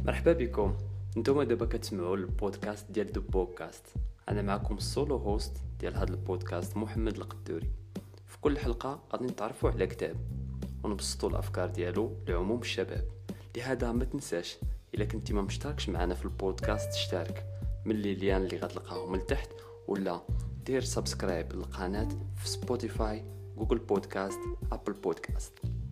مرحبا بكم. نتوما دابا كتسمعوا البودكاست ديال دو بودكاست. انا معكم السولو هوست ديال هذا البودكاست محمد القدوري. في كل حلقه غادي نتعرفوا على كتاب ونبسطوا الافكار ديالو لعموم الشباب. لهذا ما تنساش الا كنتي ما مشتركش معنا في البودكاست اشترك من الليان اللي غتلقاهم من تحت، ولا دير سبسكرايب للقناه في سبوتيفاي، جوجل بودكاست، ابل بودكاست.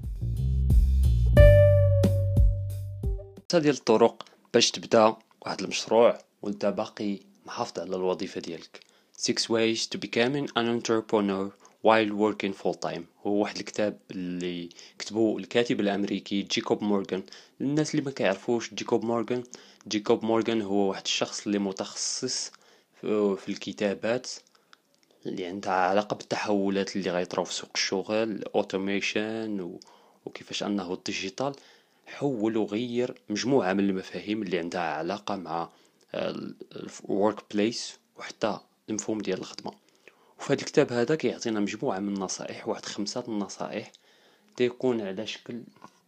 ديال الطرق باش تبدا واحد المشروع وانت باقي محافظ على الوظيفه ديالك. 6 ways to becoming an entrepreneur while working full time هو واحد الكتاب اللي كتبه الكاتب الامريكي جيكوب مورغان. الناس اللي ما كيعرفوش جيكوب مورغان هو واحد الشخص اللي متخصص في الكتابات اللي عندها علاقه بالتحولات اللي غيطراو في سوق الشغل، الاوتوميشن وكيفاش انه الديجيتال حول وغير مجموعة من المفاهيم اللي عندها علاقة مع الورك بليس وحتى المفهوم ديال الخدمة. وفي هذا الكتاب هذا كيعطينا مجموعة من النصائح، واحد 5 النصائح تيكون على شكل.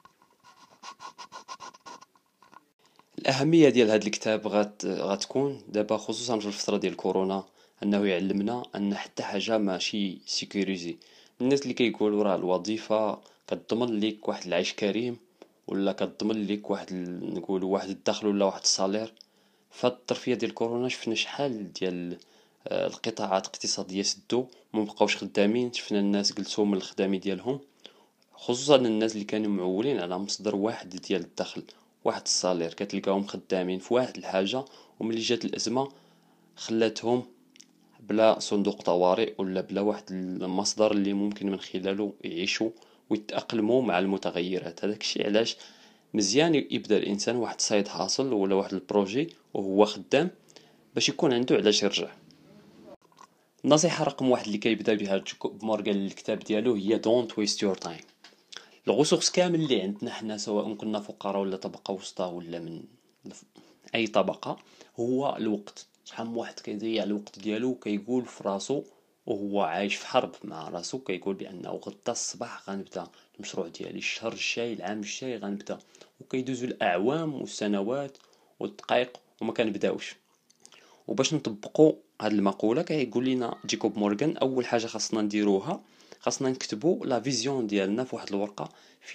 الأهمية ديال هذا الكتاب غتكون دابا خصوصا في الفترة ديال كورونا، أنه يعلمنا أن حتى حاجة ماشي سيكوريزي. الناس اللي كيقولوا راه الوظيفة كتضمن ليك واحد العيش كريم ولا كتضمن ليك واحد نقولوا واحد الدخل ولا واحد الصالير، فهاد الظرفيه ديال كورونا شفنا شحال ديال القطاعات الاقتصاديه سدوا ومبقاوش خدامين. شفنا الناس جلسوا من الخدامي ديالهم، خصوصا الناس اللي كانوا معولين على مصدر واحد ديال الدخل، واحد الصالير، كتلقاهم خدامين في واحد الحاجه، وملي جات الازمه خلاتهم بلا صندوق طوارئ ولا بلا واحد المصدر اللي ممكن من خلاله يعيشوا ويتأقلموا مع المتغيرات. هذاك الشيء علاش مزيان يبدا الانسان واحد سايد حاصل ولا واحد البروجي وهو خدام باش يكون عنده علاش يرجع. النصيحه رقم 1 اللي كيبدا بها جيكوب مورغان للكتاب ديالو هي دونت ويست يور تايم. الغسوخ كامل اللي عندنا حنا سواء كنا فقراء ولا طبقه وسطى ولا من اي طبقه هو الوقت. شحال من واحد كيضيع الوقت ديالو كيقول في راسو وهو عايش في حرب مع راسو، كيقول بانه غدا الصباح غنبدا المشروع ديالي، الشهر الجاي، العام الجاي غنبدا، وكيدوزو الاعوام والسنوات والدقائق وما كنبداوش. وباش نطبقوا هاد المقوله كيقول لنا جيكوب مورغان اول حاجه خاصنا نديروها، خاصنا نكتبوا لا فيزيون ديالنا في واحد الورقه،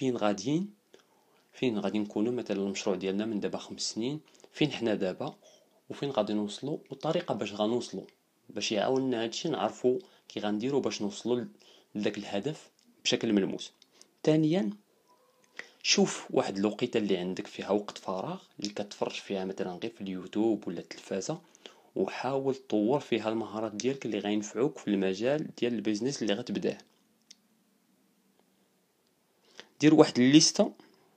فين غادي نكونوا مثلا المشروع ديالنا من دابا 5 سنين، فين حنا دابا وفين غادي نوصلوا، والطريقه باش غنوصلوا، باش يعاوننا هادشي نعرفوا كي غنديروا باش نوصلوا لذاك الهدف بشكل ملموس. ثانيا شوف واحد الوقيته اللي عندك فيها وقت فراغ اللي كتفرج فيها مثلا غير في اليوتيوب ولا التلفازه، وحاول تطور فيها المهارات ديالك اللي غينفعوك في المجال ديال البيزنس اللي غتبداه. دير واحد الليسته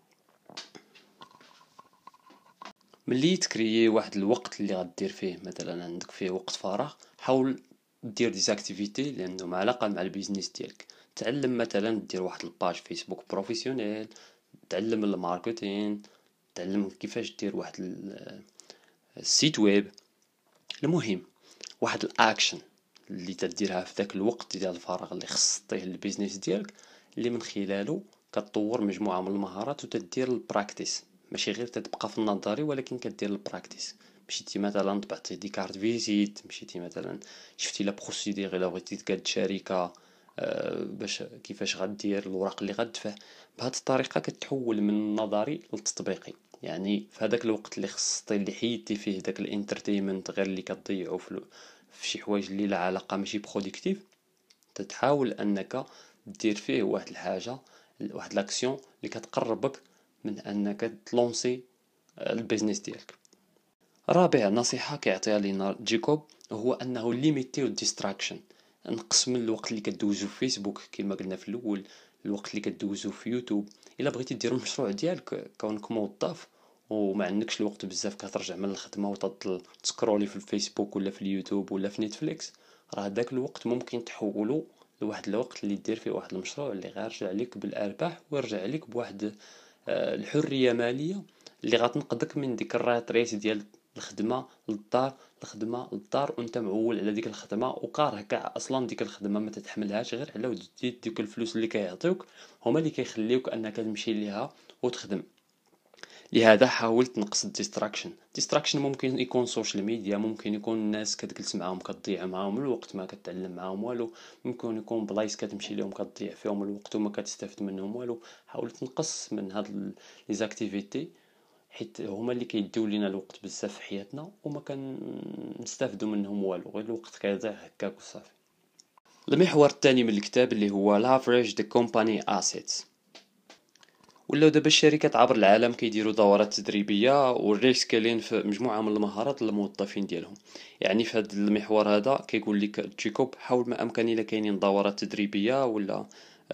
ملي تكريي واحد الوقت اللي غدير فيه، مثلا عندك فيه وقت فراغ، حاول دير ديزاكتيفيتي اللي عندهم علاقه مع البيزنس ديالك. تعلم مثلا دير واحد الباج فيسبوك بروفيسيونيل، تعلم الماركتين، تعلم كيفاش دير واحد السيت ويب. المهم واحد الاكشن اللي تديرها في ذاك الوقت ديال الفراغ اللي خصصتيه للبيزنس ديالك، اللي من خلاله كتطور مجموعه من المهارات وتدير البراكتيس، ماشي غير تتبقى في النظري ولكن كدير البراكتيس. مشيتي مثلا طبعتي دي كارت فيزيت، مشيتي مثلا شفتي لا بروسيدير الا بغيتي تقاد شركه، باش كيفاش غدير الوراق اللي غتدفع. بهذه الطريقه كتحول من النظري للتطبيقي. يعني في هذاك الوقت اللي خصصتي اللي حيدتي فيه داك الانترتينمنت غير اللي كتضيعوا في شي حوايج اللي لا علاقه ماشي برودكتيف، تتحاول انك دير فيه واحد الحاجه، واحد لاكسيون اللي كتقربك من انك تلونسي البيزنس ديالك. رابع نصيحه كيعطيها لينا جيكوب هو انه ليميتيو الديستراكشن. نقص من الوقت اللي كدوزو في فيسبوك كما قلنا في الاول، الوقت اللي كدوزو في يوتيوب. الا بغيتي دير المشروع ديالك كونك موظف وما عندكش الوقت بزاف، كترجع من الخدمه وتضل تسكرولي في الفيسبوك ولا في اليوتيوب ولا في نتفليكس، راه داك الوقت ممكن تحولو لواحد الوقت اللي دير فيه واحد المشروع اللي غيرجع لك بالارباح ويرجع لك بواحد الحريه ماليه اللي غتنقذك من ديك الرات ريس ديال الخدمه للدار، الخدمه للدار، وانت معول على ديك الخدمه وكاره كاع اصلا ديك الخدمه ما تتحملهاش غير على ود ديك الفلوس اللي كيعطيوك هما اللي كيخليوك انك تمشي ليها وتخدم. لهذا حاول تنقص الديستراكشن ممكن يكون سوشيال ميديا، ممكن يكون الناس كتجلس معاهم كتضيع معاهم الوقت ما كتعلم معاهم والو، ممكن يكون بلايص كتمشي لهم كتضيع فيهم الوقت وما كتستافد منهم والو. حاول تنقص من هاد لي زاكتيفيتي حيت هما اللي كيديو لينا الوقت بزاف في حياتنا وما كنستافدوا منهم والو، غير الوقت كيضيع هكاك وصافي. المحور الثاني من الكتاب اللي هو leverage the company assets. ولاو دابا الشركات عبر العالم كيديروا دورات تدريبيه والريسكيلين في مجموعه من المهارات للموظفين ديالهم. يعني في هذا المحور هذا كيقول لك جيكوب حاول ما امكن الا كاينين دورات تدريبيه ولا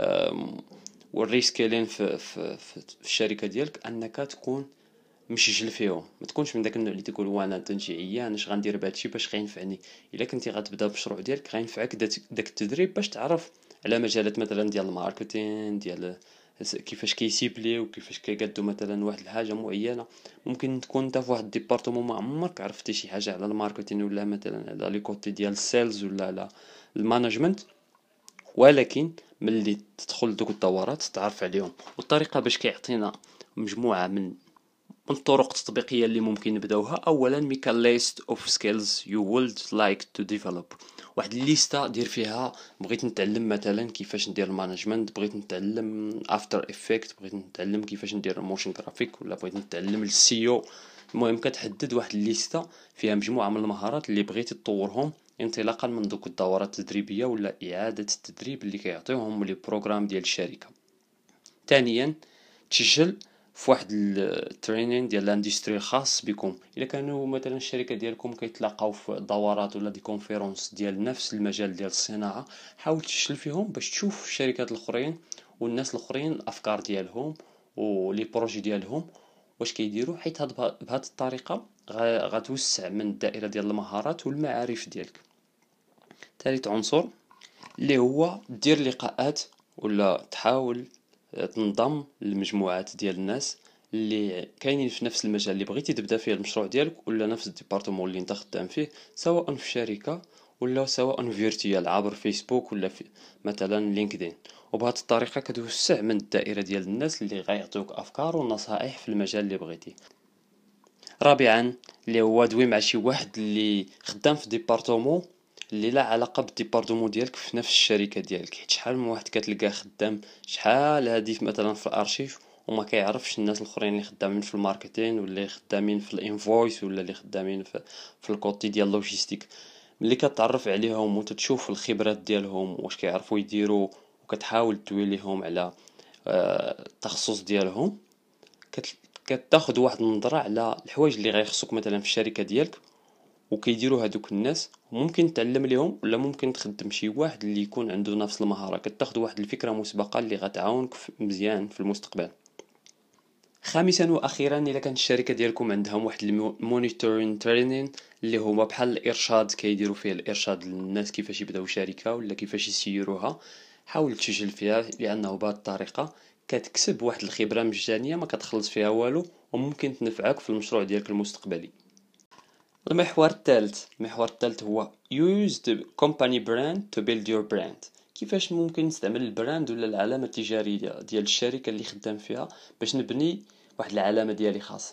والريسكيلين في الشركه ديالك انك تكون مشجل فيهم، ما تكونش من داك النوع اللي تقول وانا تنجي عيان اش غندير بهادشي باش غينفعني. الا كنتي غتبدا بمشروع ديالك غينفعك داك التدريب باش تعرف على مجالات مثلا ديال الماركتين، ديال كيفاش كيسيبليو وكيفاش كيقادو مثلا واحد الحاجه معينه. ممكن تكون انت في واحد الديبارتمون ما عمرك عرفتي شي حاجه على الماركتين ولا مثلا على لي كوتي ديال السيلز ولا على المانجمنت، ولكن ملي تدخل دوك الدورات تعرف عليهم. والطريقه باش كيعطينا مجموعه من الطرق التطبيقية اللي ممكن نبداوها. أولا make a list of skills you would like to develop. واحد الليسته دير فيها بغيت نتعلم مثلا كيفاش ندير المانجمنت، بغيت نتعلم افتر افكت، بغيت نتعلم كيفاش ندير موشن جرافيك، ولا بغيت نتعلم السيو. المهم كتحدد واحد الليسته فيها مجموعة من المهارات اللي بغيتي تطورهم انطلاقا من دوك الدورات التدريبية ولا إعادة التدريب اللي كيعطيوهم لي بروغرام ديال الشركة. ثانيا تسجل في واحد الترينين ديال الاندستري الخاص بكم. الا كانوا مثلا الشركه ديالكم كيتلاقاو في دورات ولا دي كونفيرونس ديال نفس المجال ديال الصناعه، حاول تسجل فيهم باش تشوف الشركات الاخرين والناس الاخرين الافكار ديالهم ولي بروجي ديالهم واش كيديروا، حيت بهذه الطريقه غتوسع من الدائره ديال المهارات والمعارف ديالك. ثالث عنصر اللي هو دير لقاءات ولا تحاول تنضم لمجموعات ديال الناس اللي كاينين في نفس المجال اللي بغيتي تبدا فيه المشروع ديالك ولا نفس الديبارتمون اللي انت خدام فيه، سواء في شركه ولا سواء فيرتيال عبر فيسبوك ولا في مثلا لينكدين. وبهذه الطريقه كتوسع من الدائره ديال الناس اللي غيعطيوك افكار ونصائح في المجال اللي بغيتي. رابعا اللي هو دوي مع شي واحد اللي خدام في ديبارتمون اللي لا علاقه بالديبارتمون ديالك في نفس الشركه ديالك، حيت شحال من واحد كتلقاه خدام شحال هادي مثلا في الارشيف وما كيعرفش الناس الاخرين اللي خدامين في الماركتين ولا اللي خدامين في الانفويس ولا اللي خدامين في الكوتي ديال اللوجيستيك. ملي كتعرف عليهم وتتشوف الخبرات ديالهم واش كيعرفوا يديروا وكتحاول تدوي ليهم على التخصص ديالهم، كتاخد واحد النظره على الحوايج اللي غيخصوك مثلا في الشركه ديالك وكيديروا هادوك الناس، وممكن تعلم ليهم ولا ممكن تخدم شي واحد اللي يكون عنده نفس المهاره. كتاخد واحد الفكره مسبقه اللي غتعاونك مزيان في المستقبل. خامسا واخيرا الا كانت الشركه ديالكم عندهم واحد المونيتورين ترينين اللي هما بحال الارشاد، كيديروا فيه الارشاد للناس كيفاش يبداو شركه ولا كيفاش يسيروها، حاول تسجل فيها لانه بهذه الطريقه كتكسب واحد الخبره مجانيه ما كتخلص فيها والو وممكن تنفعك في المشروع ديالك المستقبلي. المحور الثالث هو use the company brand to build your brand. كيفاش ممكن نستعمل البراند ولا العلامة التجارية ديال الشركة اللي خدام فيها باش نبني واحد العلامة ديالي خاصة.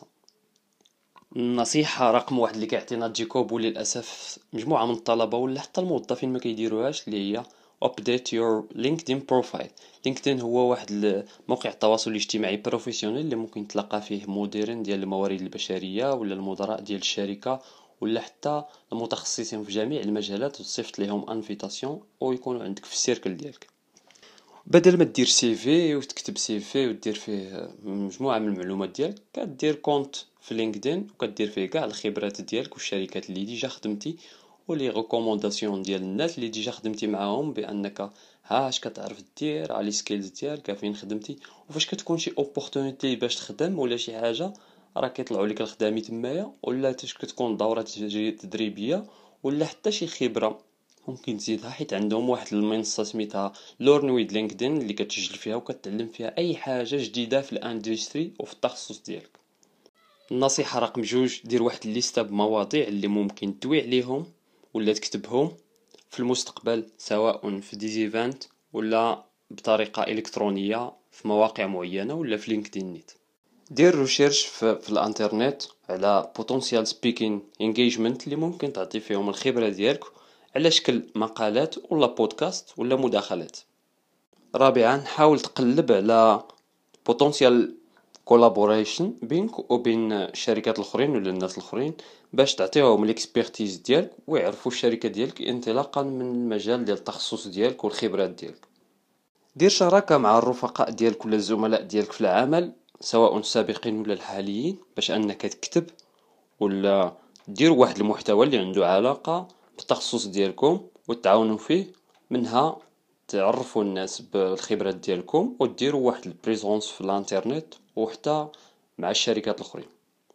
النصيحة رقم واحد اللي كيعطينا جيكوب وللأسف مجموعة من الطلبة ولا حتى الموظفين ما كيديروهاش اللي هي update your LinkedIn profile. لينكدين هو واحد موقع التواصل الاجتماعي بروفيسيونيل اللي ممكن تلقى فيه مديرين ديال الموارد البشرية ولا المدراء ديال الشركة ولا حتى المتخصصين في جميع المجالات، وتصيفط لهم انفيتاسيون ويكونوا عندك في السيركل ديالك. بدل ما دير سي في وتكتب سي في ودير فيه مجموعه من المعلومات ديالك، كدير كونت في لينكدين وكدير فيه كاع الخبرات ديالك والشركات اللي ديجا خدمتي ولي ريكومونداسيون ديال الناس اللي ديجا خدمتي معاهم بانك اش كتعرف دير على لي سكيلز ديالك فين خدمتي. وفاش كتكون شي اوبورتونيتي باش تخدم ولا شي حاجه راه كيطلعوا لك الخدامي تمايا، ولا كتكون دوره تدريبيه ولا حتى شي خبره ممكن تزيدها، حيت عندهم واحد المنصه سميتها لورن ويد لينكدين اللي كتسجل فيها وكتعلم فيها اي حاجه جديده في الاندستري وفي التخصص ديالك. النصيحه رقم 2 دير واحد الليسته بمواضيع اللي ممكن تدوي عليهم ولا تكتبهم في المستقبل، سواء في ديزيفانت ولا بطريقه الكترونيه في مواقع معينه ولا في لينكدين نيت. دير ريشيرش في الانترنت على بوتنسيال سبيكين انجيجمنت اللي ممكن تعطي فيهم الخبرة ديالك على شكل مقالات ولا بودكاست ولا مداخلات. رابعا حاول تقلب على بوتنسيال كولابوريشن بينك وبين الشركات الاخرين ولا الناس الاخرين باش تعطيهم الاكسبيرتيز ديالك ويعرفوا الشركه ديالك انطلاقا من المجال ديال التخصص ديالك والخبرات ديالك. دير شراكه مع الرفقاء ديالك ولا الزملاء ديالك في العمل سواء السابقين ولا الحاليين باش انك تكتب ولا دير واحد المحتوى اللي عنده علاقه بالتخصص ديالكم وتعاونوا فيه، منها تعرفوا الناس بالخبرات ديالكم وديروا واحد البريزونس في الانترنت وحتى مع الشركات الاخرين.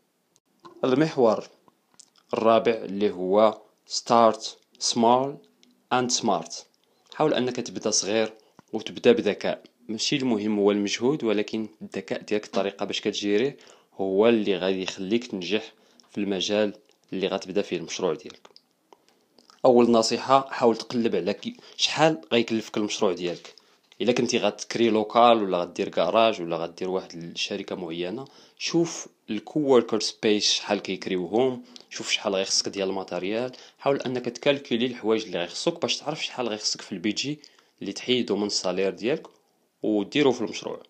المحور الرابع اللي هو start small and smart. حاول انك تبدا صغير وتبدا بذكاء، ماشي المهم هو المجهود ولكن الذكاء ديالك، الطريقه باش كتجيريه هو اللي غادي يخليك تنجح في المجال اللي غتبدا فيه المشروع ديالك. اول نصيحه حاول تقلب على شحال غيكلفك المشروع ديالك. الا كنتي غتكري لوكال ولا غدير كراج ولا غدير واحد الشركه معينه، شوف الكووركر سبيس شحال كيكريوهم، شوف شحال غيخصك ديال الماتيريال، حاول انك تكالكولي الحوايج اللي غيخصك باش تعرف شحال غيخصك في البيجي اللي تحيدو من الصالير ديالك وديرو في المشروع.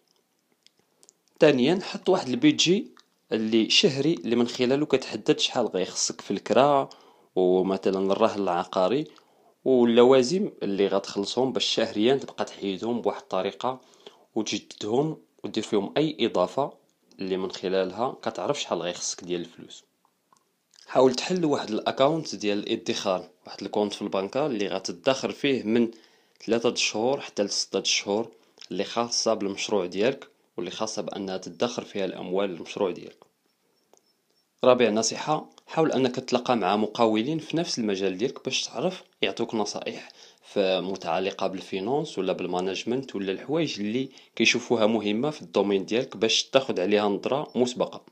ثانيا حط واحد البيجي اللي شهري اللي من خلاله كتحدد شحال غيخصك في الكرا ومثلا الرهن العقاري واللوازم اللي غتخلصهم باش شهريا تبقى تحيدهم بواحد الطريقه وتجددهم ودير فيهم اي اضافه اللي من خلالها كتعرف شحال غيخصك ديال الفلوس. حاول تحل واحد الاكاونت ديال الادخار، واحد الكونت في البنكه اللي غتدخر فيه من 3 شهور حتى ل 6 شهور، اللي خاصه بالمشروع ديالك واللي خاصه بانها تدخر فيها الاموال للمشروع ديالك. رابع نصيحة، حاول انك تتلاقى مع مقاولين في نفس المجال ديالك باش تعرف يعطوك نصائح متعلقة بالفينانس ولا بالمانجمنت ولا الحوايج اللي كيشوفوها مهمة في الدومين ديالك باش تاخد عليها نظرة مسبقة.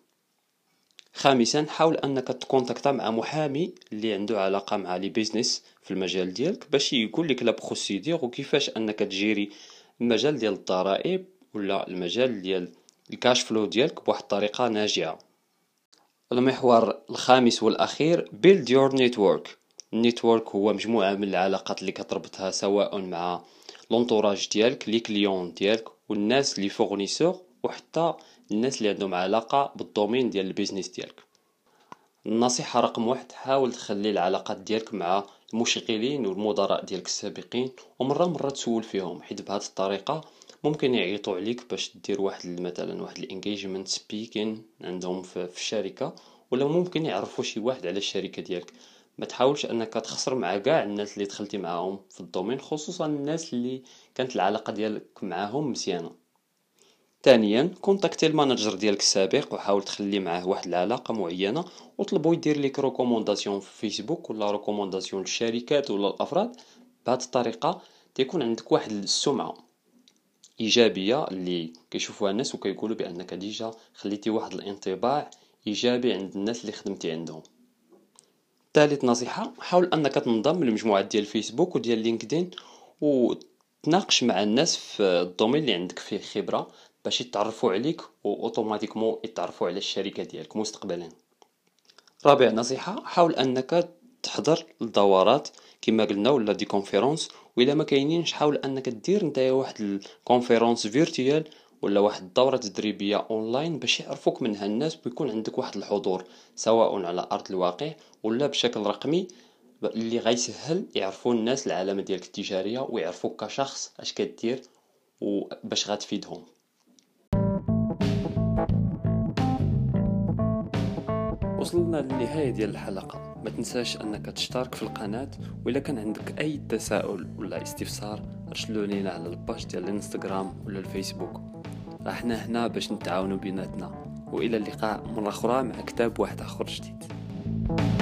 خامسا حاول انك تكونتاكتا مع محامي اللي عنده علاقة مع لي بيزنس في المجال ديالك باش يقول لك لا بروسيدير وكيفاش انك تجيري المجال ديال الضرائب ولا المجال ديال الكاش فلو ديالك بواحد الطريقة ناجعة. المحور الخامس والأخير build your network. النيتورك هو مجموعة من العلاقات اللي كتربطها سواء مع لونطوراج ديالك لي كليون ديالك والناس لي فورنيسور وحتى الناس اللي عندهم علاقة بالدومين ديال البيزنس ديالك. النصيحة رقم 1، حاول تخلي العلاقات ديالك مع المشغلين والمدراء ديالك السابقين ومرة تسول فيهم، حيت بهذه الطريقة ممكن يعيطوا عليك باش دير مثلا واحد الانجيجمنت سبيكين عندهم في الشركة، ولا ممكن يعرفوا شي واحد على الشركة ديالك. ما تحاولش انك تخسر مع كاع الناس اللي دخلتي معاهم في الدومين، خصوصا الناس اللي كانت العلاقة ديالك معاهم مزيانة. ثانيا كونتاكتي المانجر ديالك السابق وحاول تخلي معاه واحد العلاقه معينه وطلبوا يدير لك ريكومونداسيون في فيسبوك ولا ريكومونداسيون للشركات ولا الافراد. بهذه الطريقه تكون عندك واحد السمعه ايجابيه اللي كيشوفوها الناس وكيقولوا بانك ديجا خليتي واحد الانطباع ايجابي عند الناس اللي خدمتي عندهم. ثالث نصيحه، حاول انك تنضم لمجموعات ديال الفيسبوك وديال لينكدين وتناقش مع الناس في الدومين اللي عندك فيه خبره باش يتعرفوا عليك واوتوماتيكمون يتعرفوا على الشركه ديالك مستقبلا. رابع نصيحه، حاول انك تحضر الدورات كما قلنا ولا دي كونفيرونس، واذا ما كاينينش حاول انك دير نتايا واحد الكونفيرونس فيرتوال ولا واحد الدوره تدريبيه اونلاين باش يعرفوك منها الناس ويكون عندك واحد الحضور سواء على ارض الواقع ولا بشكل رقمي، اللي غيسهل يعرفوا الناس العلامه ديالك التجاريه ويعرفوك كشخص اش كدير وباش غتفيدهم. وصلنا للنهاية ديال الحلقة. ما تنساش انك تشترك في القناة، وإلا كان عندك اي تساؤل ولا استفسار ارسلوا لينا على الباج ديال الانستغرام ولا الفيسبوك، احنا هنا باش نتعاونوا بيناتنا. والى اللقاء مرة اخرى مع كتاب واحد اخر جديد.